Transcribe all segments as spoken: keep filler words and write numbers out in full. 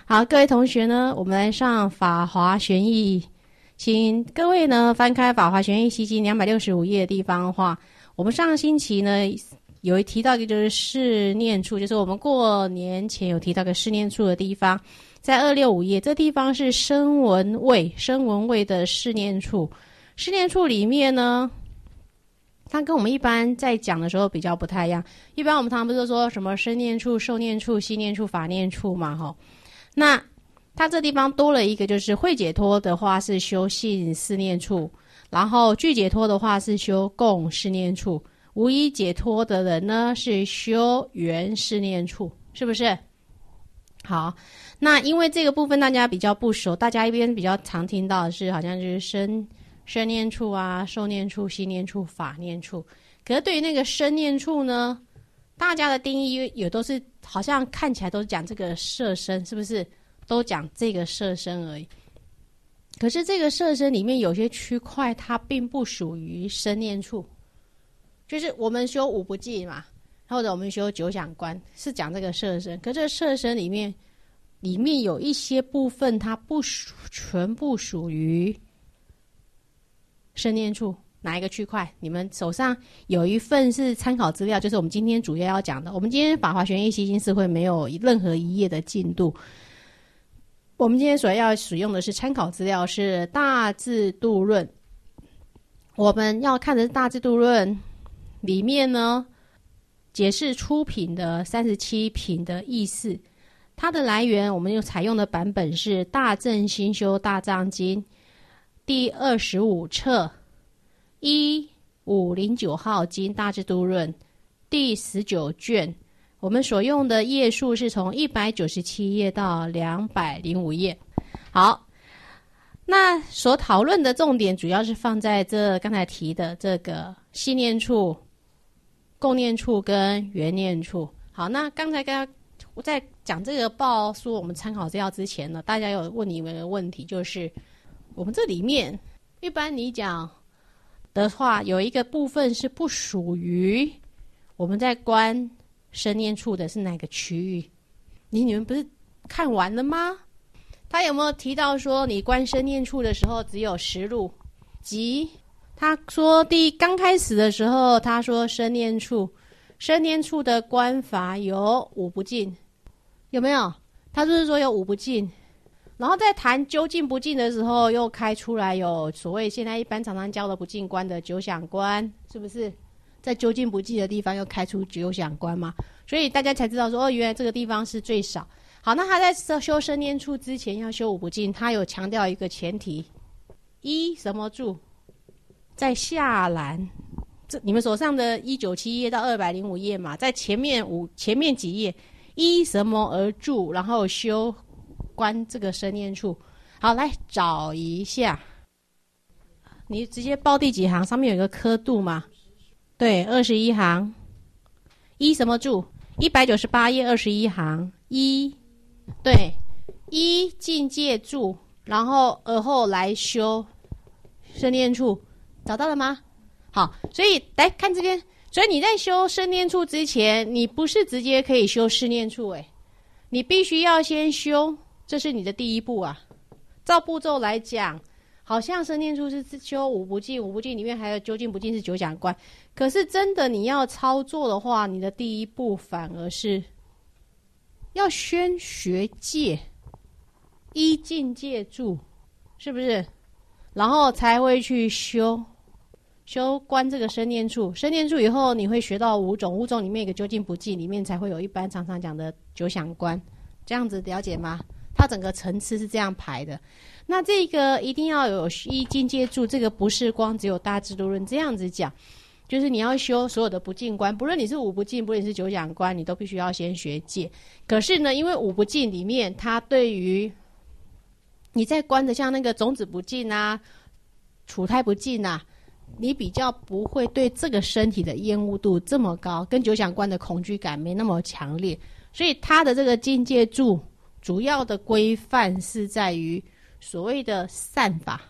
好，各位同学呢，我们来上法华玄义，请各位呢翻开法华玄义西经两百六十五页的地方的话，我们上个星期呢有提到一个就是试念处，就是我们过年前有提到个试念处的地方，在二六五页，这地方是声闻位，声闻位的试念处。试念处里面呢，它跟我们一般在讲的时候比较不太一样。一般我们常常不是说什么身念处、受念处、心念处、法念处嘛，吼。那它这地方多了一个，就是会解脱的话是修信四念处，然后具解脱的话是修共四念处，无一解脱的人呢是修缘四念处，是不是？好，那因为这个部分大家比较不熟，大家一边比较常听到的是好像就是身身念处啊、受念处、心念处、法念处。可是对于那个身念处呢，大家的定义也都是好像看起来都是讲这个色身，是不是？都讲这个色身而已。可是这个色身里面有些区块它并不属于身念处，就是我们修五不净嘛，或者我们修九想观是讲这个色身，可这个色身里面里面有一些部分它不属全部属于身念处。哪一个区块？你们手上有一份是参考资料，就是我们今天主要要讲的。我们今天法华玄义西经释会没有任何一页的进度，我们今天所要使用的是参考资料，是大智度论。我们要看的是大智度论里面呢，解释出品的三十七品的意思。它的来源我们又采用的版本是大正新修大藏经第二十五册一五零九号经大智度论第十九卷，我们所用的页数是从一百九十七页到两百零五页。好，那所讨论的重点主要是放在这刚才提的这个心念处、共念处跟缘念处。好，那刚才刚我在讲这个报书我们参考资料之前呢，大家有问你们的问题，就是我们这里面一般你讲的话，有一个部分是不属于我们在观身念处的，是哪个区域？你你们不是看完了吗？他有没有提到说你观身念处的时候只有十路？即他说第刚开始的时候，他说身念处，身念处的观法有五不净，有没有？他就是说有五不净。然后在谈究竟不净的时候，又开出来有所谓现在一般常常教的不净观的九想观，是不是？在究竟不净的地方又开出九想观嘛，所以大家才知道说，哦，原来这个地方是最少。好，那他在修身念处之前要修五不净，他有强调一个前提：一什么住？在下栏，这你们手上的一九七页到二百零五页嘛，在前面五前面几页，依什么而住，然后修观这个身念处。好，来找一下，你直接报第几行？上面有一个刻度嘛？对，二十一行。依什么住？一百九十八页二十一行。依，对，依境界住，然后而后来修身念处，找到了吗？好，所以来看这边，所以你在修身念处之前，你不是直接可以修事念处，诶，你必须要先修，这是你的第一步啊。照步骤来讲，好像身念处是修五不净，五不净里面还有究竟不净是九想观。可是真的你要操作的话，你的第一步反而是要先学戒，依境界住，是不是？然后才会去修修观这个身念处。身念处以后你会学到五种，五种里面一个究竟不净，里面才会有一般常常讲的九想观。这样子了解吗？它整个层次是这样排的。那这个一定要有依境界住，这个不是光只有大智度论这样子讲，就是你要修所有的不净观，不论你是五不净，不论你是九想观，你都必须要先学戒。可是呢，因为五不净里面，它对于你在观的像那个种子不净啊、处胎不净啊，你比较不会对这个身体的厌恶度这么高，跟九想观的恐惧感没那么强烈，所以它的这个境界住主要的规范是在于所谓的善法，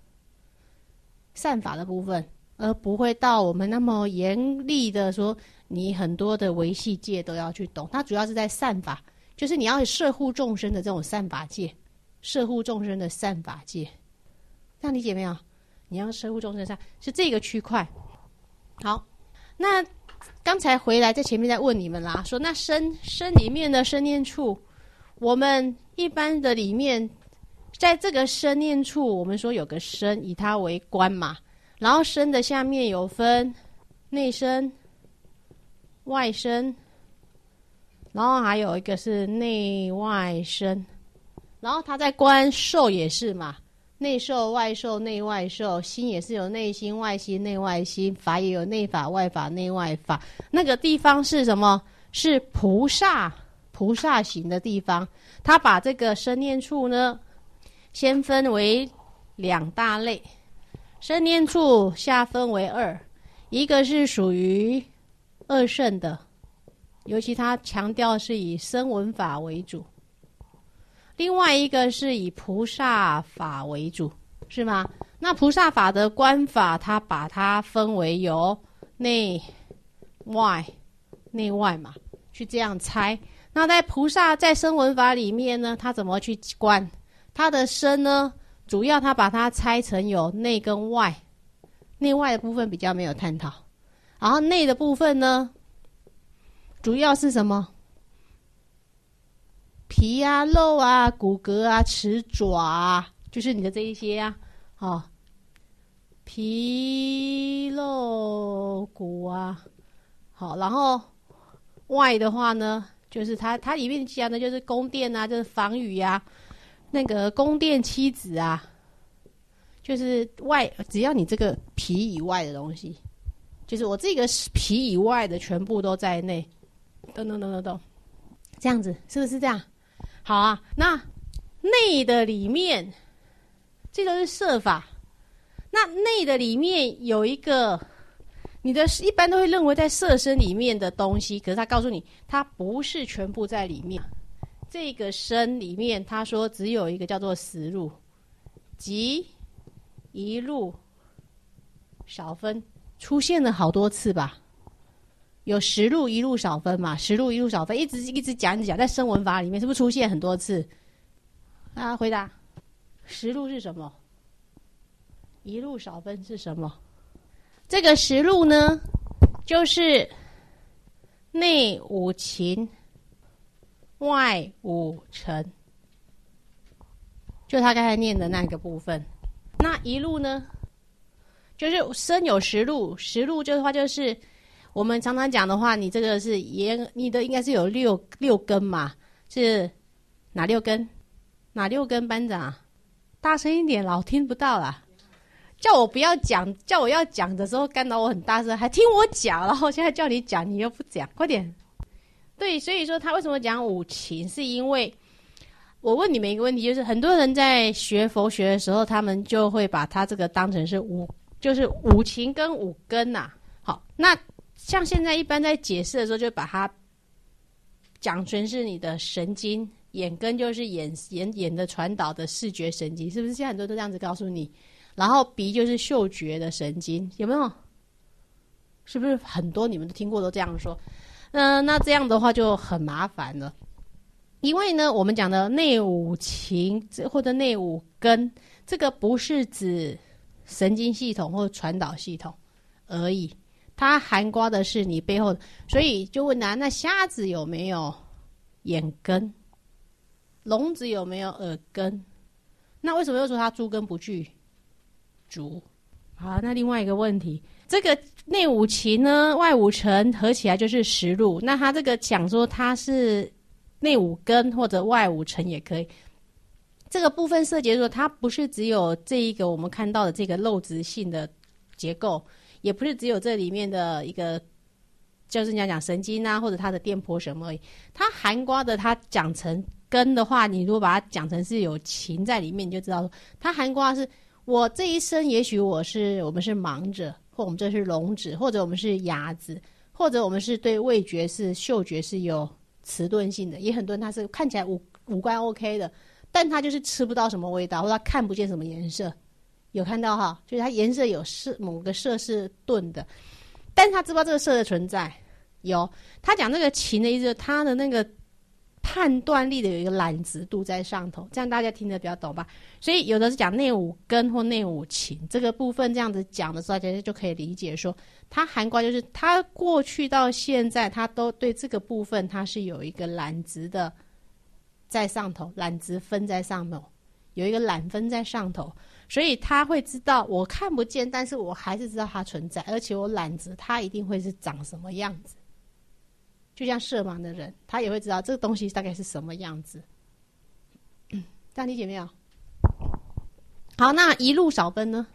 善法的部分，而不会到我们那么严厉的说你很多的维系戒都要去懂。它主要是在善法就是你要摄护众生的这种善法界，摄护众生的善法界，这样理解没有？你要摄护众生善是这个区块。好，那刚才回来在前面在问你们啦，说那身身里面的身念处，我们一般的里面，在这个身念处，我们说有个身，以它为观嘛，然后身的下面有分内身、外身，然后还有一个是内外身，然后它在观受也是嘛，内受、外受、内外受，心也是有内心、外心、内外心，法也有内法、外法、内外法。那个地方是什么？是菩萨菩萨行的地方。他把这个身念处呢，先分为两大类，身念处下分为二，一个是属于二圣的，尤其他强调是以声闻法为主，另外一个是以菩萨法为主，是吗？那菩萨法的观法，他把它分为有内外内外嘛，去这样猜。那在菩萨在声闻法里面呢，他怎么去观？他的身呢，主要他把它拆成有内跟外，内外的部分比较没有探讨。然后内的部分呢，主要是什么？皮啊、肉啊、骨骼啊、齿爪啊，就是你的这一些啊，哦，皮、肉、骨啊，好，然后外的话呢，就是它它里面讲的就是宫殿啊，就是房宇啊，那个宫殿妻子啊，就是外，只要你这个皮以外的东西，就是我这个皮以外的全部都在内，等等等等等，这样子是不是这样？好啊，那内的里面，这都是摄法。那内的里面有一个，你的一般都会认为在色身里面的东西，可是他告诉你，它不是全部在里面。这个身里面，他说只有一个叫做实入，即一入少分，出现了好多次吧。有十入一入少分嘛，十入一入少分，一直一直讲一直讲，在声闻法里面是不是出现很多次？啊，回答，十入是什么？一入少分是什么？这个十入呢，就是内五情，外五尘，就他刚才念的那个部分。那一入呢，就是身有十入，十入的话就是我们常常讲的话，你这个是也你的应该是有六六根嘛，是哪六根？哪六根？班长，大声一点，老听不到啦。叫我不要讲，叫我要讲的时候干扰我很大声，还听我讲，然后现在叫你讲，你又不讲，快点。对，所以说他为什么讲五情，是因为我问你们一个问题，就是很多人在学佛学的时候，他们就会把他这个当成是五，就是五情跟五根呐、啊。好，那像现在一般在解释的时候，就把它讲成是你的神经，眼根就是眼眼眼的传导的视觉神经，是不是？现在很多都这样子告诉你。然后鼻就是嗅觉的神经，有没有？是不是很多你们都听过都这样说？嗯、呃，那这样的话就很麻烦了，因为呢，我们讲的内五情或者内五根，这个不是指神经系统或传导系统而已，它涵盖的是你背后的。所以就问啊，那瞎子有没有眼根？聋子有没有耳根？那为什么又说它诸根不具足？好，那另外一个问题，这个内五情呢，外五尘合起来就是十入。那他这个讲说它是内五根或者外五尘也可以。这个部分涉及说，它不是只有这一个我们看到的这个肉质性的结构，也不是只有这里面的一个，就是你要讲神经啊，或者它的电波什么而已。它含瓜的，它讲成根的话，你如果把它讲成是有情在里面，你就知道说，它含瓜是我这一生，也许我是我们是盲者，或我们这是聋子，或者我们是哑子，或者我们是对味觉是嗅觉是有迟钝性的，也很多人他是看起来五五官 OK 的，但他就是吃不到什么味道，或者他看不见什么颜色。有看到哈，就是它颜色有色，某个色是钝的，但是他知道这个色的存在。有他讲那个情的意思，他的那个判断力的有一个揽直度在上头，这样大家听得比较懂吧？所以有的是讲内五根或内五情这个部分，这样子讲的时候，大家就可以理解说，它涵盖就是它过去到现在，它都对这个部分它是有一个揽直的在上头，揽直分在上头，有一个揽分在上头，所以他会知道我看不见，但是我还是知道它存在，而且我揽直它一定会是长什么样子。就像色盲的人，他也会知道这个东西大概是什么样子。嗯，这样理解没有？好，那一路少分呢？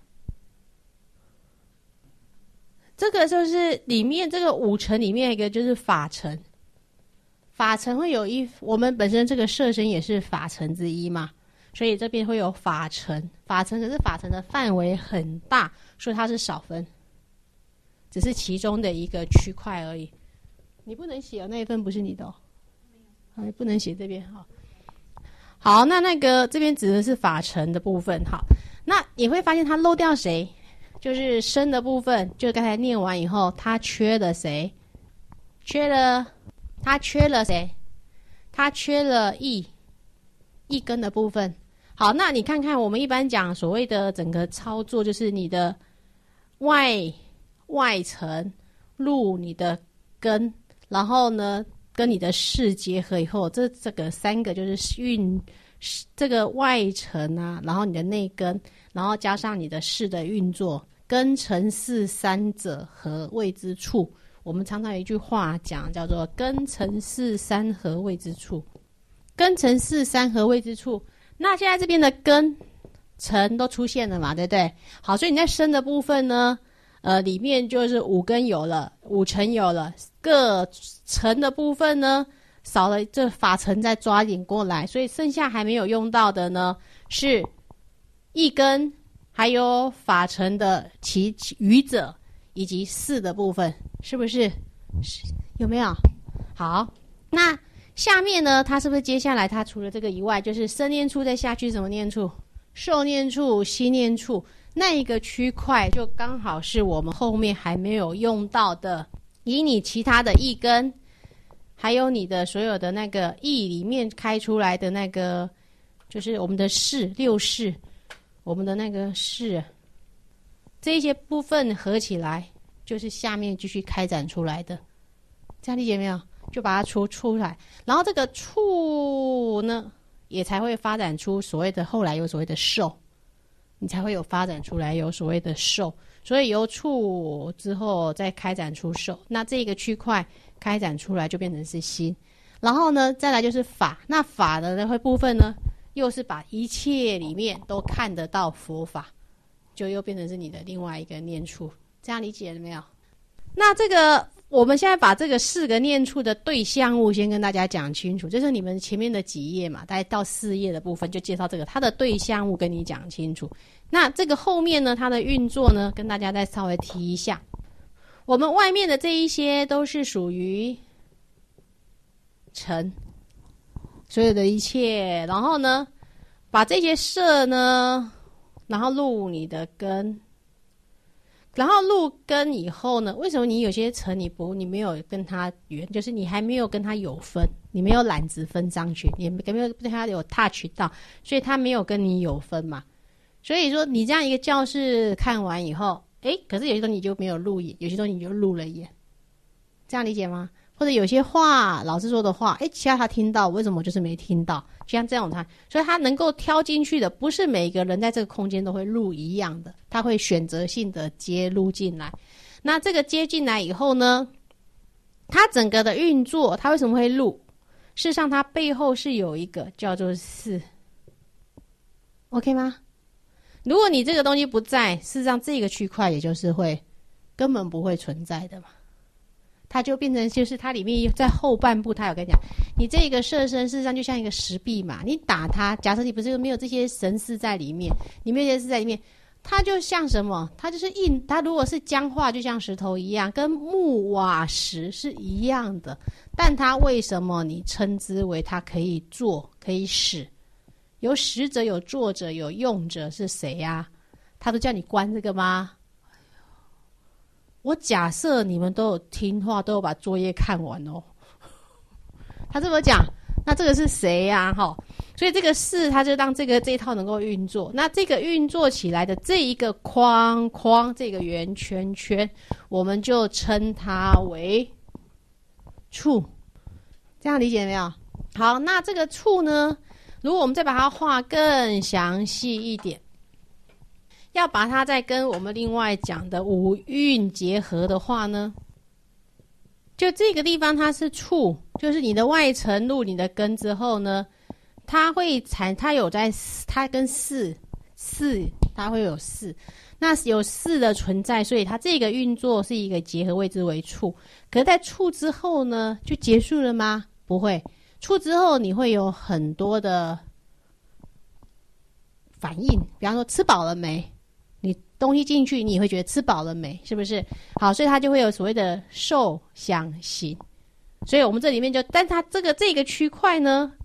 这个就是里面这个五层里面一个就是法层，法层会有一，我们本身这个色身也是法层之一嘛，所以这边会有法层，法层可是法层的范围很大，所以它是少分，只是其中的一个区块而已。你不能写哦，那一份不是你的哦，你不能写这边哈。好，那那个这边指的是法层的部分。好，那你会发现它漏掉谁？就是身的部分，就刚才念完以后，它缺了谁？缺了，它缺了谁？它缺了一一根的部分。好，那你看看我们一般讲所谓的整个操作，就是你的外外层入你的根。然后呢，跟你的视结合以后，这这个三个就是运这个外层啊，然后你的内根，然后加上你的视的运作，根尘世三者合谓之处。我们常常有一句话讲，叫做根尘世三合谓之处。根尘世三合谓之处。那现在这边的根尘都出现了嘛，对不对？好，所以你在身的部分呢，呃，里面就是五根有了，五层有了。各层的部分呢，少了这法层再抓一点过来，所以剩下还没有用到的呢，是一根，还有法层的其余者，以及四的部分，是不是？有没有？好，那下面呢，它是不是接下来它除了这个以外，就是身念处再下去什么念处？受念处、心念处，那一个区块就刚好是我们后面还没有用到的。以你其他的意根，还有你的所有的那个意里面开出来的那个，就是我们的识六识，我们的那个识，这一些部分合起来，就是下面继续开展出来的。这样理解没有？就把它出出来，然后这个处呢，也才会发展出所谓的后来有所谓的受，你才会有发展出来有所谓的受。所以由处之后再开展出受，那这个区块开展出来就变成是心，然后呢再来就是法，那法的那部分呢，又是把一切里面都看得到佛法，就又变成是你的另外一个念处，这样理解了没有？那这个我们现在把这个四个念处的对象物先跟大家讲清楚，就是你们前面的几页嘛，大概到四页的部分就介绍这个，它的对象物跟你讲清楚。那这个后面呢，它的运作呢，跟大家再稍微提一下。我们外面的这一些都是属于尘，所有的一切，然后呢，把这些色呢，然后入你的根，然后入根以后呢，为什么你有些尘你不，你没有跟它缘，就是你还没有跟它有分，你没有揽直分上去，你没有对它有 touch 到，所以它没有跟你有分嘛。所以说你这样一个教室看完以后，诶，可是有些东西你就没有入眼，有些东西你就入了眼，这样理解吗？或者有些话老师说的话，诶，其他他听到，为什么我就是没听到？就像这种他，所以他能够挑进去的，不是每个人在这个空间都会入一样的，他会选择性的接入进来。那这个接进来以后呢，它整个的运作，它为什么会入？事实上它背后是有一个叫做是 OK 吗？如果你这个东西不在，事实上这个区块也就是会根本不会存在的嘛，它就变成就是它里面在后半部，它有跟你讲，你这个色身事实上就像一个石壁嘛，你打它，假设你不是没有这些神识在里面，你没有这些事在里面，它就像什么？它就是硬，它如果是僵化，就像石头一样，跟木瓦石是一样的。但它为什么你称之为它可以做，可以使？有使者，有作者，有用者，是谁呀、啊？他都叫你关这个吗？我假设你们都有听话，都有把作业看完哦。他这么讲， 那这个是谁呀、啊？哈，所以这个四它就让这个这一套能够运作。那这个运作起来的这一个框框，这个圆圈圈，我们就称它为处。这样理解没有？好，那这个处呢，如果我们再把它画更详细一点，要把它再跟我们另外讲的五蕴结合的话呢，就这个地方它是处，就是你的外层入你的根之后呢，它会产，它有在，它跟四四，它会有四，那有四的存在，所以它这个运作是一个结合，谓之为处。可是在处之后呢，就结束了吗？不会，处之后你会有很多的反应，比方说吃饱了没？你东西进去，你会觉得吃饱了没？是不是？好，所以它就会有所谓的受想行。所以我们这里面就，但它这个这个区块呢，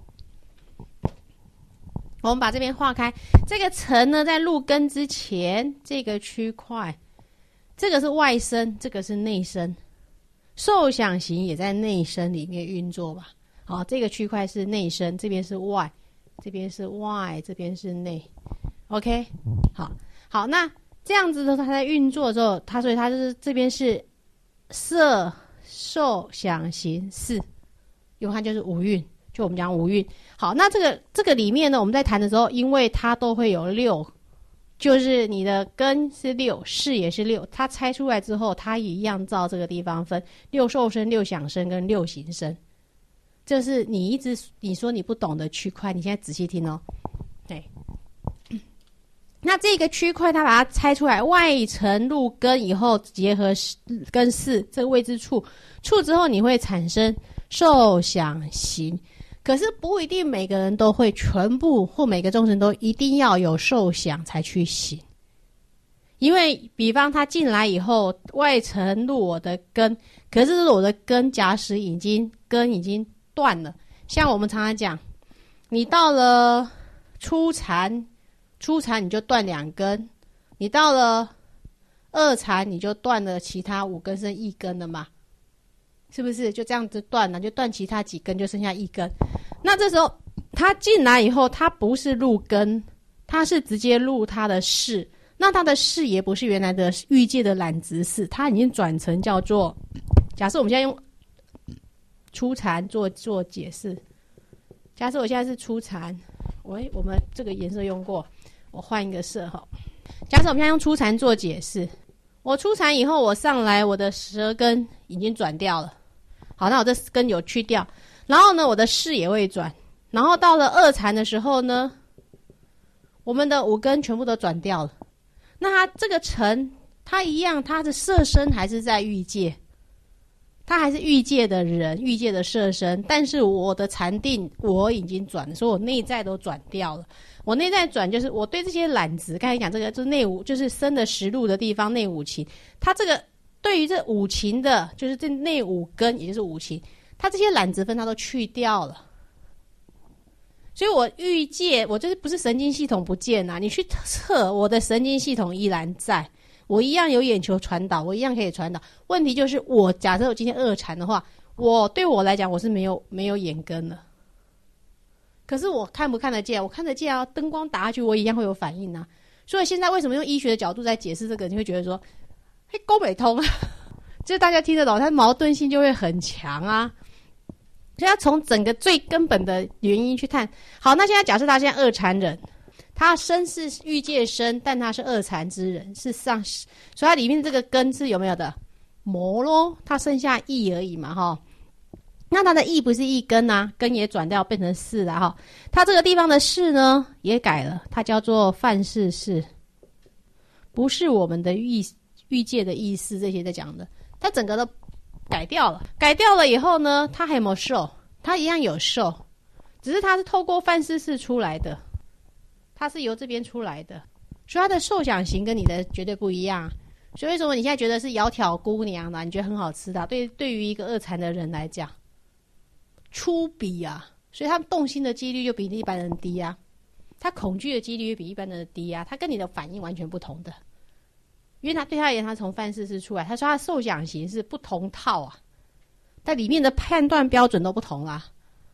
我们把这边画开。这个层呢，在入根之前，这个区块，这个是外身，这个是内身。受想行也在内身里面运作吧。好，这个区块是内身，这边是外，这边是外，这边是内。OK， 好。好，那这样子的它在运作的时候，它所以它就是这边是色受想行识，因为它就是五蕴，就我们讲五蕴。好，那这个这个里面呢，我们在谈的时候，因为它都会有六，就是你的根是六，识也是六，它拆出来之后，它也一样照这个地方分六受身、六想身跟六行身。这是你一直你说你不懂的区块，你现在仔细听哦。对。那这个区块它把它拆出来，外层入根以后结合根识，这个谓之处。处之后你会产生受想行，可是不一定每个人都会全部或每个众生都一定要有受想才去行。因为比方他进来以后，外层入我的根，可是我的根假使已经根已经断了，像我们常常讲，你到了初禅。初禅你就断两根，你到了二禅你就断了其他五根剩一根了嘛，是不是？就这样子断了，就断其他几根，就剩下一根。那这时候他进来以后，他不是入根，他是直接入他的识。那他的识也不是原来的欲界的染执识，他已经转成叫做，假设我们现在用初禅做做解释，假设我现在是初禅，喂，我们这个颜色用过。我换一个色哈，假设我们现在用初禅做解释，我初禅以后，我上来我的舌根已经转掉了，好，那我这根有去掉，然后呢，我的识也会转，然后到了二禅的时候呢，我们的五根全部都转掉了，那它这个尘，它一样，它的色身还是在欲界，他还是欲界的人，欲界的色身，但是我的禅定我已经转了，所以我内在都转掉了。我内在转就是我对这些染执，刚才讲这个就是内五，就是生的实入的地方内五情，它这个对于这五情的，就是这内五根，也就是五情，它这些染执分它都去掉了。所以我欲界，我这不是神经系统不见啊，你去测我的神经系统依然在。我一样有眼球传导，我一样可以传导。问题就是我假设我今天二禅的话，我对我来讲我是没有没有眼根的。可是我看不看得见？我看得见啊，灯光打下去我一样会有反应啊。所以现在为什么用医学的角度在解释这个，你会觉得说，嘿，沟北通啊，就是大家听得懂，它矛盾性就会很强啊。所以要从整个最根本的原因去看。好，那现在假设他现在二禅人。他身是欲界身，但他是二禅之人，是上，所以他里面这个根是有没有的魔咯？他剩下意而已嘛，哈。那他的意不是一根啊，根也转掉变成识了哈。他这个地方的识呢也改了，它叫做犯事识，不是我们的欲欲界的意思这些在讲的，它整个都改掉了。改掉了以后呢，它还有没有受？它一样有受，只是它是透过犯事识出来的。它是由这边出来的，所以它的受想行跟你的绝对不一样。所以为什么你现在觉得是窈窕姑娘呢？你觉得很好吃的，对对于一个二禅的人来讲，粗鄙啊，所以他动心的几率就比一般人低啊，他恐惧的几率比一般人低啊，他跟你的反应完全不同的，因为他对他而言，他从犯事识出来，他说他受想行是不同套啊，但里面的判断标准都不同啊。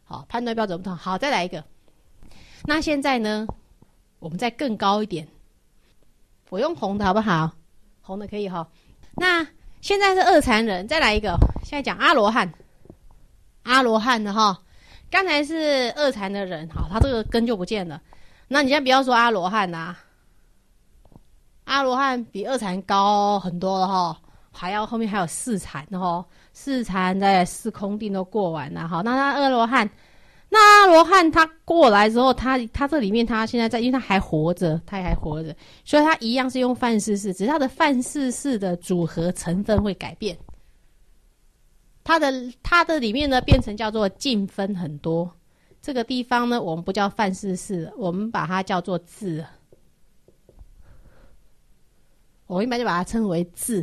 好，判断标准不同。好，再来一个。那现在呢，我们再更高一点，我用红的好不好？红的可以哈。那现在是二禅人，再来一个。现在讲阿罗汉，阿罗汉的哈。刚才是二禅的人，好，他这个根就不见了。那你现在不要说阿罗汉啊，阿罗汉比二禅高很多了哈，还要后面还有四禅哈，四禅在四空定都过完了哈。那他阿罗汉，那阿罗汉他过来之后，他他这里面他现在在，因为他还活着，他还活着，所以他一样是用范式式，只是他的范式式的组合成分会改变。它的它的里面呢变成叫做净分很多，这个地方呢我们不叫范式式，我们把它叫做字，我一般就把它称为字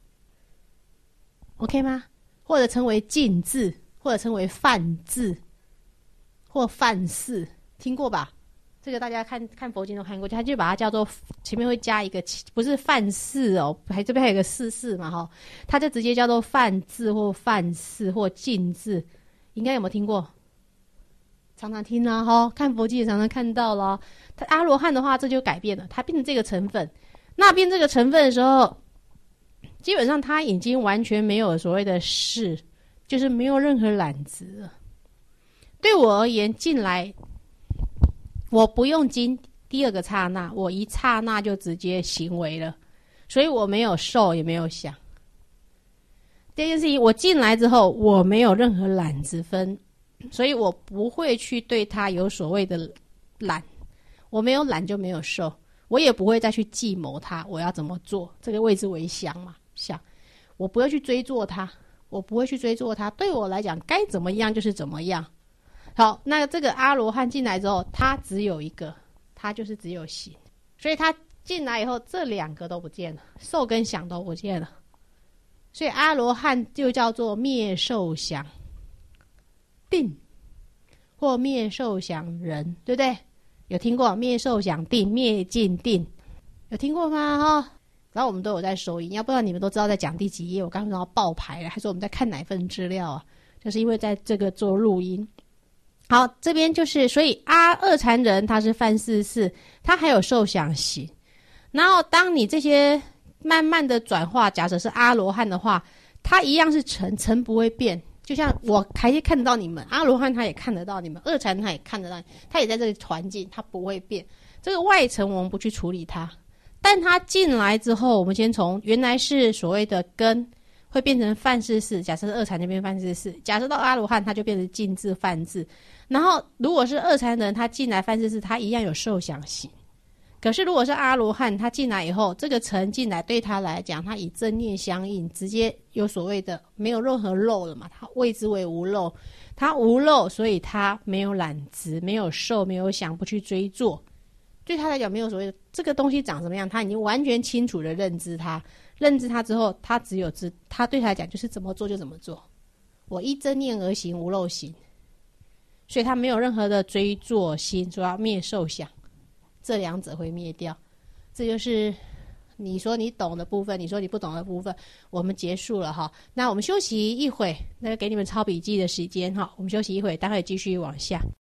，OK 吗？或者称为净字，或者称为范字，或范式，听过吧？这个大家看看佛经都看过，他就把它叫做前面会加一个，不是范式哦，还这边还有一个式式嘛哈，他就直接叫做范字或范式或净字，应该有没有听过？常常听啊哈，看佛经也常常看到了。他阿罗汉的话，这就改变了，他变成这个成分。那变这个成分的时候，基本上他已经完全没有所谓的事，就是没有任何懒执了。对我而言，进来。我不用经第二个刹那，我一刹那就直接行为了，所以我没有受也没有想。第二件事情，我进来之后，我没有任何懒之分，所以我不会去对他有所谓的懒，我没有懒就没有受，我也不会再去计谋他我要怎么做，这个谓之为想嘛，想，我不会去追溯他，我不会去追溯他，对我来讲该怎么样就是怎么样。好，那这个阿罗汉进来之后，他只有一个，他就是只有行，所以他进来以后，这两个都不见了，受跟想都不见了，所以阿罗汉就叫做灭受想定，或灭受想人，对不对？有听过灭受想定、灭尽定，有听过吗？哈，然后我们都有在收音，要不然你们都知道在讲第几页。我刚刚要爆牌了，还说我们在看哪份资料啊？就是因为在这个做录音。好，这边就是所以阿二禅人他是范式式，他还有受想行。然后当你这些慢慢的转化，假设是阿罗汉的话，他一样是尘，尘不会变。就像我还看得到你们，阿罗汉他也看得到你们，二禅他也看得到，他也在这个环境，他不会变。这个外层我们不去处理它，但他进来之后，我们先从原来是所谓的根。会变成范式式，假设是二禅那边范式式，假设到阿罗汉他就变成净字范字。然后如果是二禅人他进来范式式，他一样有受想行。可是如果是阿罗汉他进来以后，这个尘进来对他来讲，他以正念相应，直接有所谓的没有任何漏了嘛，他谓之为无漏，他无漏，所以他没有懒执，没有受，没有想，不去追做。对他来讲没有所谓的这个东西长什么样，他已经完全清楚的认知它，认知它之后，他只有知，他对他来讲就是怎么做就怎么做，我依真念而行，无漏行，所以他没有任何的追作心，说要灭受想，这两者会灭掉。这就是你说你懂的部分，你说你不懂的部分，我们结束了哈。那我们休息一会，那个给你们抄笔记的时间哈，我们休息一会，待会继续往下。